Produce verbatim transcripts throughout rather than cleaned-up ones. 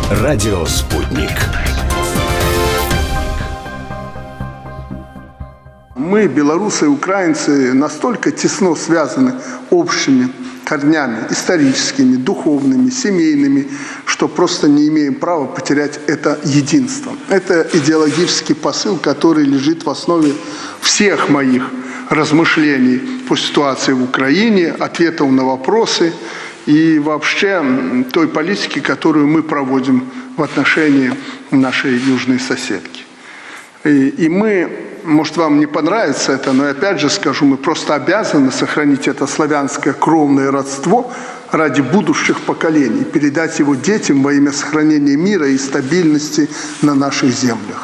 Радио «Спутник». Мы, белорусы и украинцы, настолько тесно связаны общими корнями, историческими, духовными, семейными, что просто не имеем права потерять это единство. Это идеологический посыл, который лежит в основе всех моих размышлений по ситуации в Украине, ответов на вопросы и вообще той политики, которую мы проводим в отношении нашей южной соседки. И, и мы, может, вам не понравится это, но опять же скажу, мы просто обязаны сохранить это славянское кровное родство ради будущих поколений, передать его детям во имя сохранения мира и стабильности на наших землях.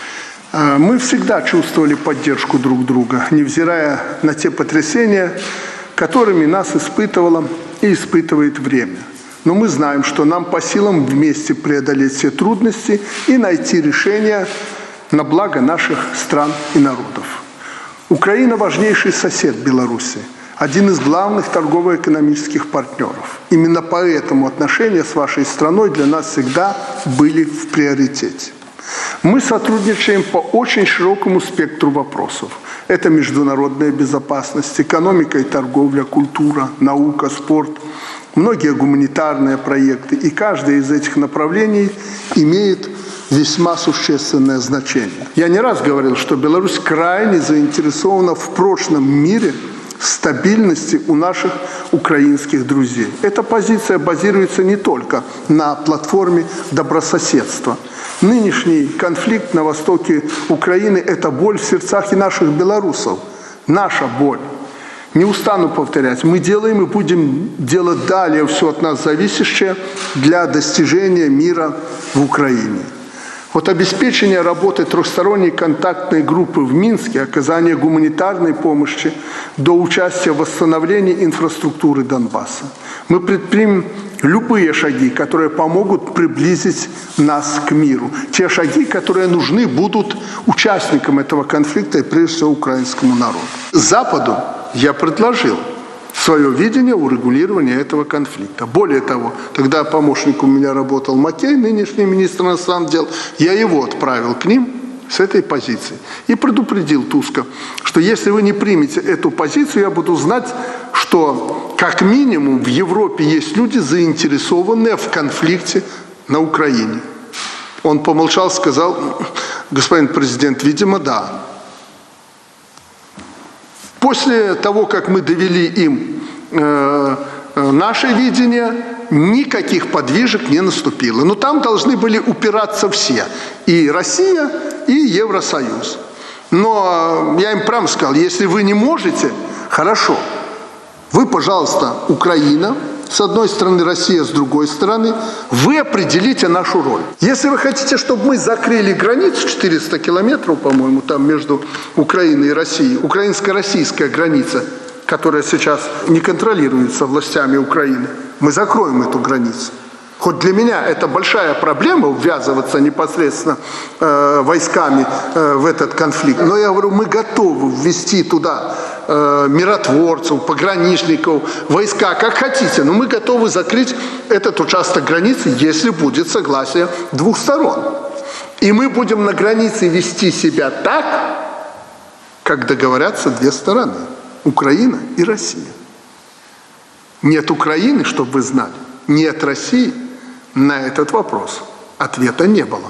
Мы всегда чувствовали поддержку друг друга, невзирая на те потрясения, которыми нас испытывало и испытывает время. Но мы знаем, что нам по силам вместе преодолеть все трудности и найти решения на благо наших стран и народов. Украина – важнейший сосед Беларуси, один из главных торгово-экономических партнеров. Именно поэтому отношения с вашей страной для нас всегда были в приоритете. Мы сотрудничаем по очень широкому спектру вопросов. Это международная безопасность, экономика и торговля, культура, наука, спорт, многие гуманитарные проекты. И каждое из этих направлений имеет весьма существенное значение. Я не раз говорил, что Беларусь крайне заинтересована в прочном мире, стабильности у наших украинских друзей. Эта позиция базируется не только на платформе добрососедства. Нынешний конфликт на востоке Украины – это боль в сердцах и наших белорусов. Наша боль. Не устану повторять, мы делаем и будем делать далее все от нас зависящее для достижения мира в Украине. Вот обеспечение работы трехсторонней контактной группы в Минске, оказание гуманитарной помощи до участия в восстановлении инфраструктуры Донбасса. Мы предпримем любые шаги, которые помогут приблизить нас к миру. Те шаги, которые нужны будут участникам этого конфликта и прежде всего украинскому народу. Западу я предложил свое видение урегулирования этого конфликта. Более того, тогда помощник у меня работал Макей, нынешний министр иностранных дел, я его отправил к ним с этой позицией. И предупредил Туска, что если вы не примете эту позицию, я буду знать, что как минимум в Европе есть люди, заинтересованные в конфликте на Украине. Он помолчал, сказал: господин президент, видимо, да. После того, как мы довели им э, наше видение, никаких подвижек не наступило. Но там должны были упираться все. И Россия, и Евросоюз. Но я им прямо сказал, если вы не можете, хорошо. Вы, пожалуйста, Украина, с одной стороны, Россия с другой стороны, вы определите нашу роль. Если вы хотите, чтобы мы закрыли границу, четыреста километров, по-моему, там между Украиной и Россией, украинско-российская граница, которая сейчас не контролируется властями Украины, мы закроем эту границу. Хоть для меня это большая проблема, ввязываться непосредственно э, войсками э, в этот конфликт. Но я говорю, мы готовы ввести туда э, миротворцев, пограничников, войска, как хотите. Но мы готовы закрыть этот участок границы, если будет согласие двух сторон. И мы будем на границе вести себя так, как договорятся две стороны. Украина и Россия. Нет Украины, чтобы вы знали, нет России. На этот вопрос ответа не было.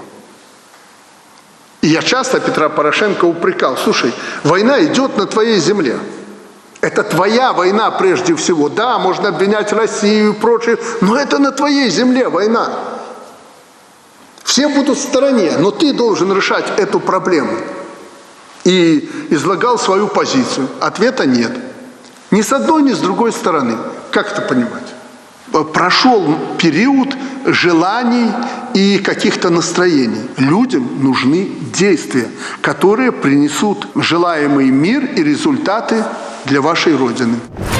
И я часто Петра Порошенко упрекал: слушай, война идет на твоей земле. Это твоя война прежде всего. Да, можно обвинять Россию и прочее, но это на твоей земле война. Все будут в стороне, но ты должен решать эту проблему. И излагал свою позицию. Ответа нет. Ни с одной, ни с другой стороны. Как это понимать? Прошел период желаний и каких-то настроений. Людям нужны действия, которые принесут желаемый мир и результаты для вашей Родины.